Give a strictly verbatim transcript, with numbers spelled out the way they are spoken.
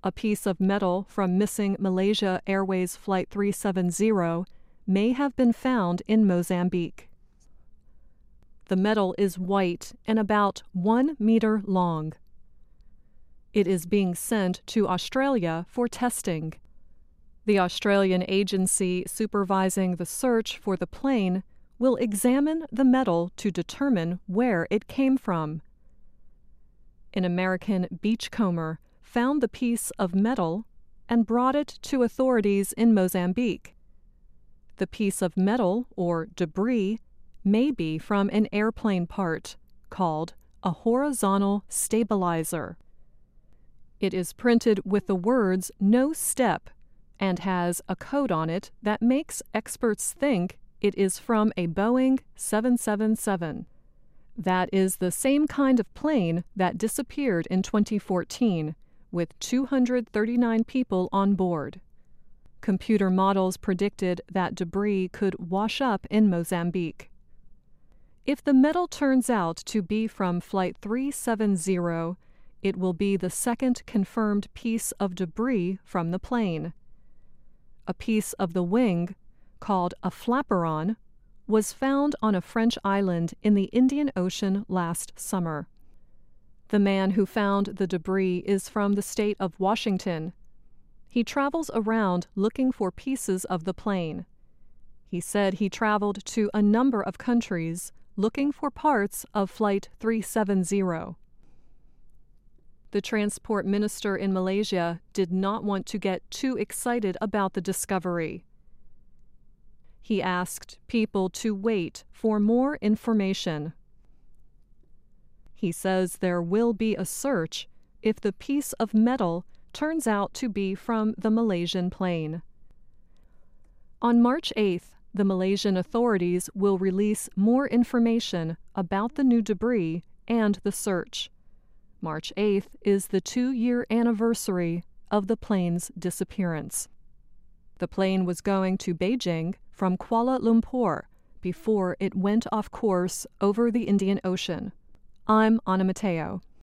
A piece of metal from missing Malaysia Airways Flight three seventy may have been found in Mozambique. The metal is white and about one meter long. It is being sent to Australia for testing. The Australian agency supervising the search for the plane will examine the metal to determine where it came from. An American beachcomber found the piece of metal and brought it to authorities in Mozambique. The piece of metal, or debris, may be from an airplane part called a horizontal stabilizer. It is printed with the words "no step" and has a code on it that makes experts think it is from a Boeing seven seventy-seven. That is the same kind of plane that disappeared in twenty fourteen, with two hundred thirty-nine people on board. Computer models predicted that debris could wash up in Mozambique. If the metal turns out to be from Flight three seventy, it will be the second confirmed piece of debris from the plane. A piece of the wing, called a flaperon, was found on a French island in the Indian Ocean last summer. The man who found the debris is from the state of Washington. He travels around looking for pieces of the plane. He said he traveled to a number of countries looking for parts of Flight three seventy. The transport minister in Malaysia did not want to get too excited about the discovery. He asked people to wait for more information. He says there will be a search if the piece of metal turns out to be from the Malaysian plane. On March eighth, the Malaysian authorities will release more information about the new debris and the search. March eighth is the two-year anniversary of the plane's disappearance. The plane was going to Beijing from Kuala Lumpur before it went off course over the Indian Ocean. I'm Anna Matteo.